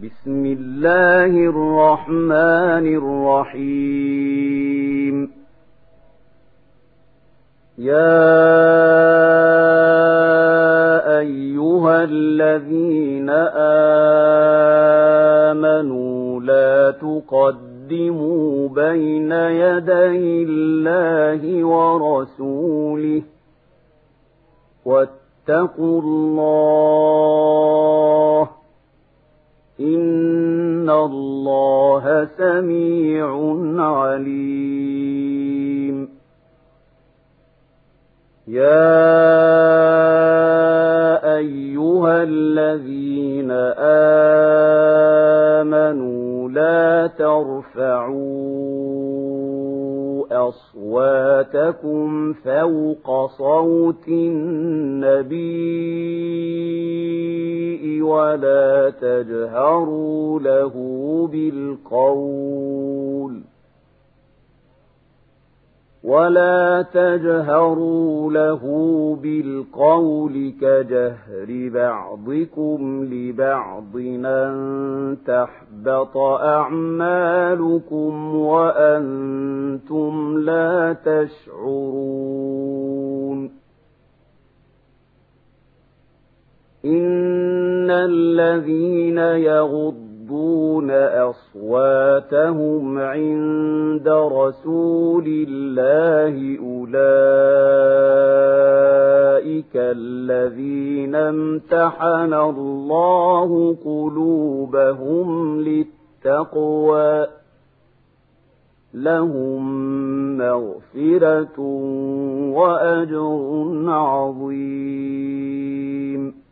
بسم الله الرحمن الرحيم. يا أيها الذين آمنوا لا تقدموا بين يدي الله ورسوله واتقوا الله إن الله سميع عليم. يا أيها الذين آمنوا لا ترفعوا أصواتكم فوق صوت النبي ولا تجهروا له بالقول كجهر بعضكم لبعض أن تحبط أعمالكم وأنتم لا تشعرون. إن الذين يغضون أصواتهم عند رسول الله أولئك الذين امتحن الله قلوبهم للتقوى لهم مغفرة وأجر عظيم.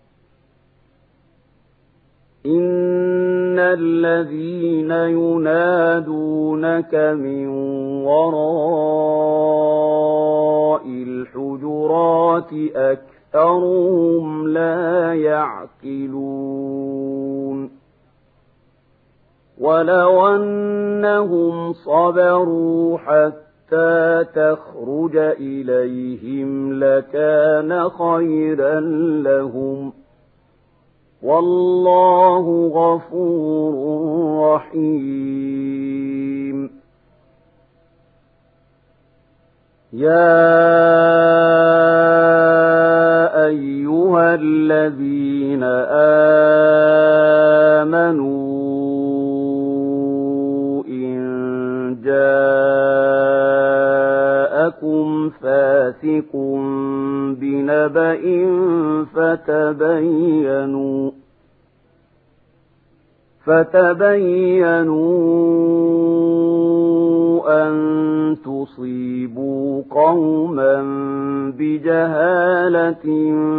إن الذين ينادونك من وراء الحجرات أكثرهم لا يعقلون. ولو أنهم صبروا حتى تخرج إليهم لكان خيرا لهم والله غفور رحيم. يا أيها الذين آمنوا إن جاءكم فاسق بنبأ فتبينوا أن تصيبوا قوما بجهالة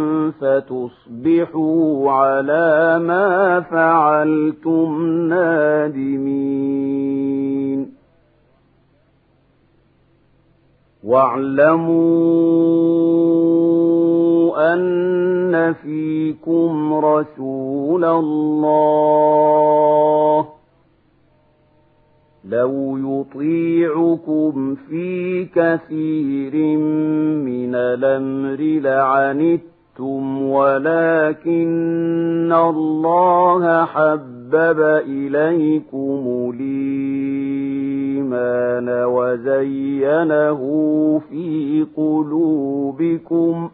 فتصبحوا على ما فعلتم نادمين. واعلموا أن فيكم رسول الله لو يطيعكم في كثير من الأمر لعنتم ولكن الله حبب إليكم الإيمان وزينه في قلوبكم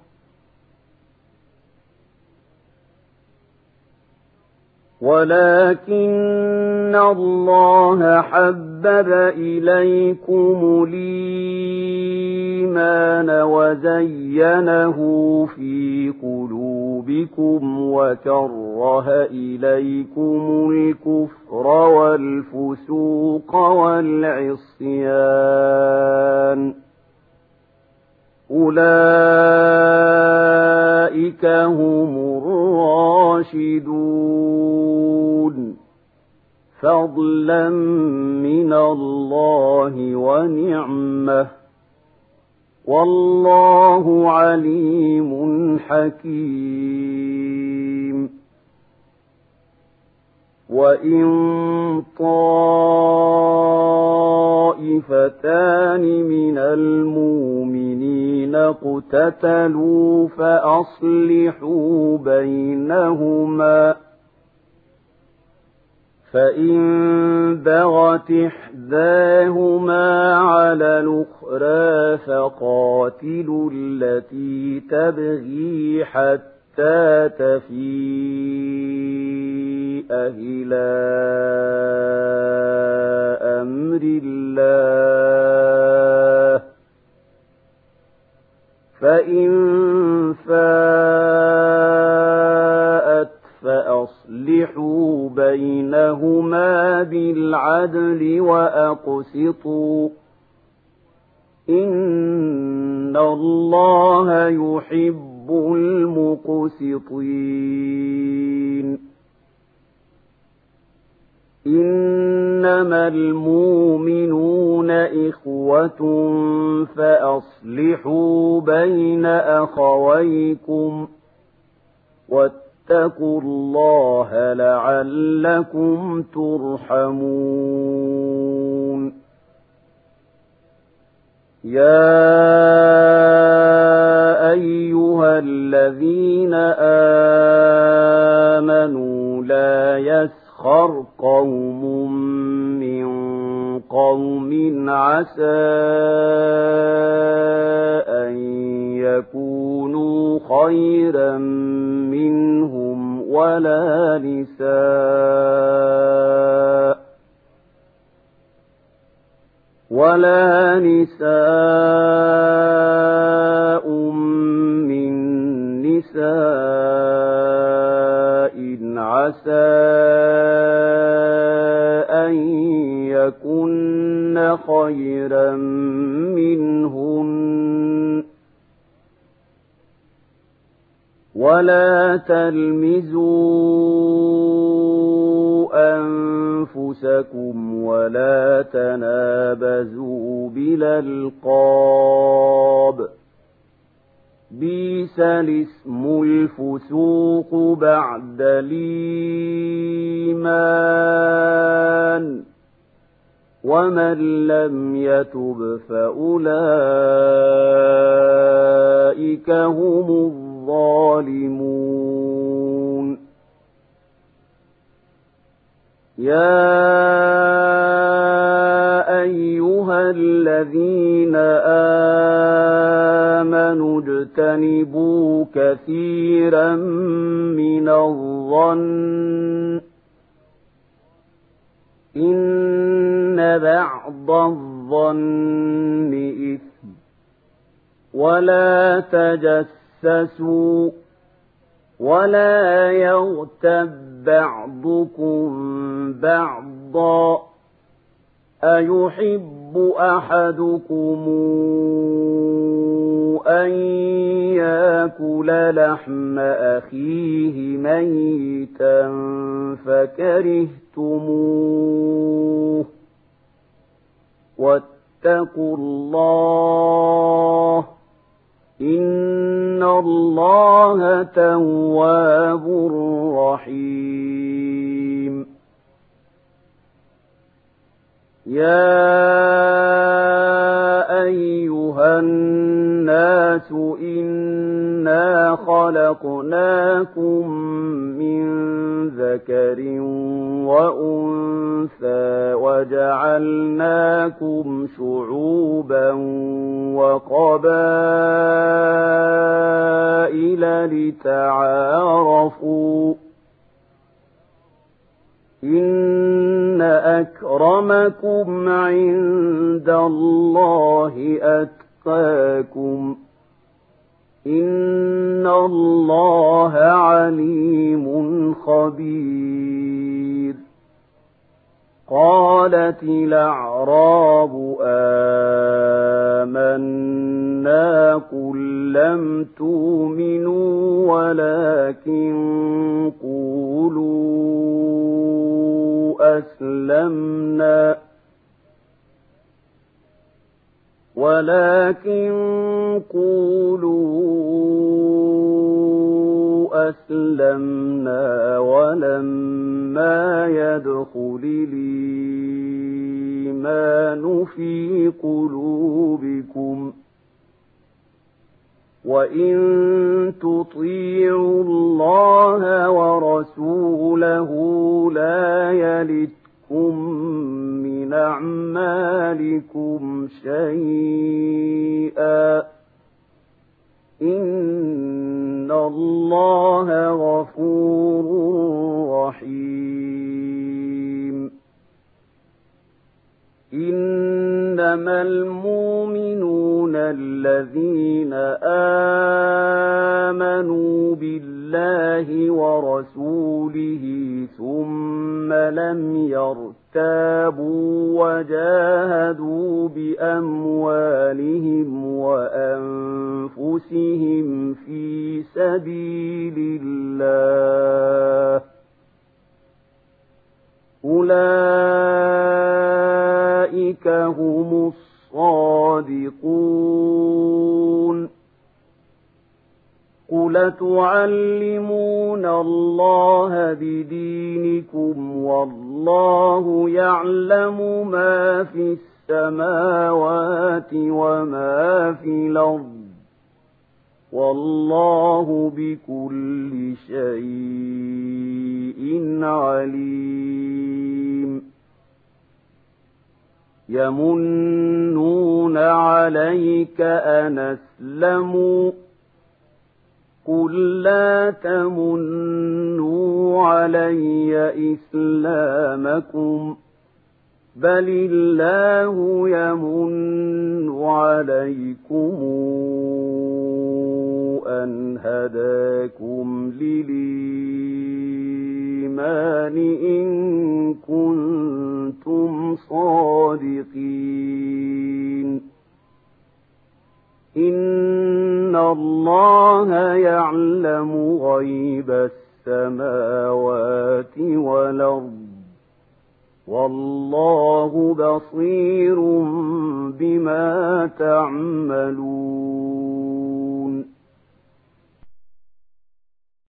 وكره إليكم الكفر والفسوق والعصيان أولئك هم الراشدون فضلا من الله ونعمة والله عليم حكيم. وإن طائفتان من المؤمنين اقتتلوا فأصلحوا بينهما فإن بغت إحداهما على الأخرى فقاتلوا التي تبغي حتى تفيء إلى أمر الله، فإن فاءت فأصلحوا بينهما بالعدل وأقسطوا، إن الله يحب المقسطين. إنما المؤمنون إخوة فأصلحوا بين أخويكم واتقوا الله لعلكم ترحمون. يا أيها الذين آمنوا لا يسخر قوم من قوم عسى أن يكونوا خيرا منهم ولا نساء من نساء عسى أن يكن خيرا منهن، ولا تلمزوا أنفسكم ولا تنابزوا بالألقاب، بئس الاسم الفسوق بعد الإيمان، ومن لم يتب فأولئك هم الظالمون. يا أيها الذين آمنوا اجتنبوا كثيرا من الظن إن بعض الظن إثم، ولا تجسسوا ولا يغتب بعضكم بعضا، أيحب أحدكم أن يأكل لحم أخيه ميتا فكرهتموه، واتقوا الله إن الله تواب رحيم. يا أيها الناس إنا خلقناكم من ذكر وأنثى وجعلناكم شعوبا وقبائل لتعارفوا، إن أكرمكم عند الله أتقاكم، إن الله عليم خبير. قالت الأعراب آمنا قل لم تؤمنوا ولكن قولوا أسلمنا ولما يدخل الإيمان في قلوبكم، وإن تطيعوا الله ورسوله لا يلتكم من أعمالكم شيئا إن الله غفور رحيم إنما المؤمنون الذين آمنوا بالله ورسوله ثم لم يرتابوا وجاهدوا بأموالهم وأنفسهم في سبيل الله أولئك هم الصادقون قل تعلمون الله بدينكم والله يعلم ما في السماوات وما في الأرض والله بكل شيء عليم يمنون عليك أن أسلموا قل لا تمنوا علي إسلامكم بل الله يمن عليكم أن هداكم للإيمان إن كنتم صادقين إن الله يعلم غيب السماوات والأرض والله بصير بما تعملون